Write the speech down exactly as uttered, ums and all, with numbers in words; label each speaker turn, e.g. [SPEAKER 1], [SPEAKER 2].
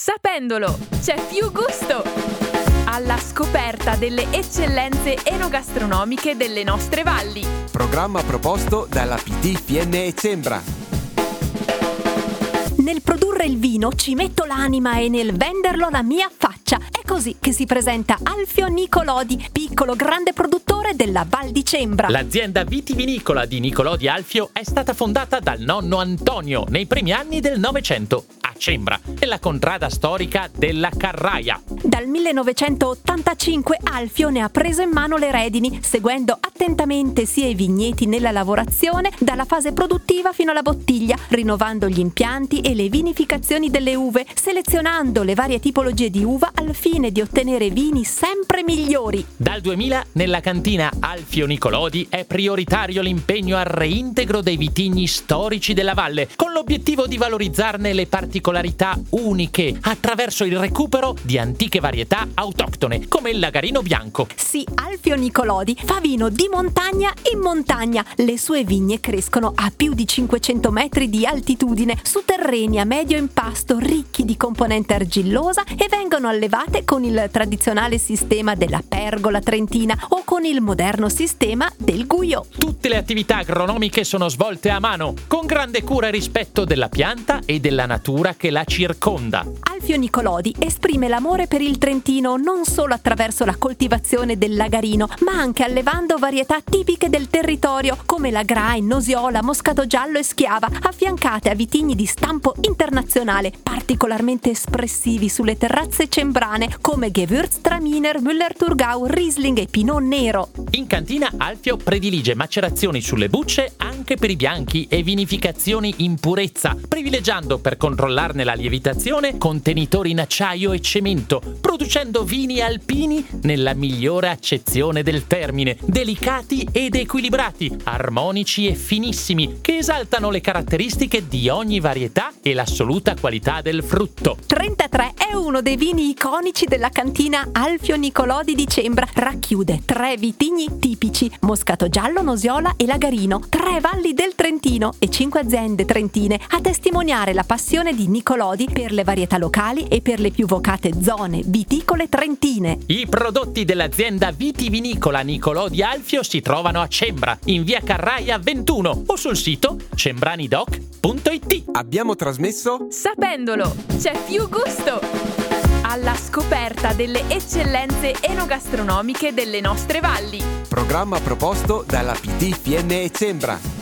[SPEAKER 1] Sapendolo, c'è più gusto! Alla scoperta delle eccellenze enogastronomiche delle nostre valli.
[SPEAKER 2] Programma proposto dalla P T F N e Cembra.
[SPEAKER 3] Nel produrre il vino ci metto l'anima e nel venderlo la mia faccia. È così che si presenta Alfio Nicolodi, piccolo grande produttore della Val di Cembra.
[SPEAKER 4] L'azienda vitivinicola di Nicolodi Alfio è stata fondata dal nonno Antonio nei primi anni del Novecento a Cembra, nella contrada storica della Carraia.
[SPEAKER 3] Dal millenovecentottantacinque Alfio ne ha preso in mano le redini, seguendo attentamente sia i vigneti nella lavorazione, dalla fase produttiva fino alla bottiglia, rinnovando gli impianti e le vinificazioni delle uve, selezionando le varie tipologie di uva al fine di ottenere vini sempre migliori.
[SPEAKER 4] Dal duemila nella cantina Alfio Nicolodi è prioritario l'impegno al reintegro dei vitigni storici della valle, con l'obiettivo di valorizzarne le particolarità uniche attraverso il recupero di antiche varietà autoctone come il Lagarino bianco.
[SPEAKER 3] Sì, Alfio Nicolodi fa vino di montagna in montagna. Le sue vigne crescono a più di cinquecento metri di altitudine su terreni a medio impasto ricchi di componente argillosa e vengono allevate con il tradizionale sistema della pergola trentina o con il moderno sistema del Guyot.
[SPEAKER 4] Tutte le attività agronomiche sono svolte a mano, con grande cura e rispetto della pianta e della natura che la circonda.
[SPEAKER 3] Alfio Nicolodi esprime l'amore per il Trentino non solo attraverso la coltivazione del Lagarino, ma anche allevando varietà tipiche del territorio come la Grai, Nosiola, Moscato Giallo e Schiava, affiancate a vitigni di stampo internazionale, particolarmente espressivi sulle terrazze cembrane come Gewürztraminer, Müller-Thurgau, Riesling e Pinot Nero.
[SPEAKER 4] In cantina Alfio predilige macerazioni sulle bucce anche per i bianchi e vinificazioni in purezza, privilegiando per controllarne la lievitazione contenitori in acciaio e cemento, producendo vini alpini nella migliore accezione del termine, delicati ed equilibrati, armonici e finissimi, che esaltano le caratteristiche di ogni varietà e l'assoluta qualità del frutto.
[SPEAKER 3] trentatré è uno dei vini iconici della cantina Alfio Nicolodi di Cembra. Racchiude tre vitigni tipici: Moscato Giallo, Nosiola e Lagarino, tre valli del Trentino e cinque aziende trentine, a testimoniare la passione di Nicolodi per le varietà locali e per le più vocate zone viticole trentine.
[SPEAKER 4] I prodotti dell'azienda vitivinicola Nicolodi Alfio si trovano a Cembra, in via Carraia ventuno o sul sito cembranidoc punto it.
[SPEAKER 2] Abbiamo trasmesso
[SPEAKER 1] Sapendolo, c'è più gusto! Alla scoperta delle eccellenze enogastronomiche delle nostre valli.
[SPEAKER 2] programma proposto dalla P T F N e Cembra.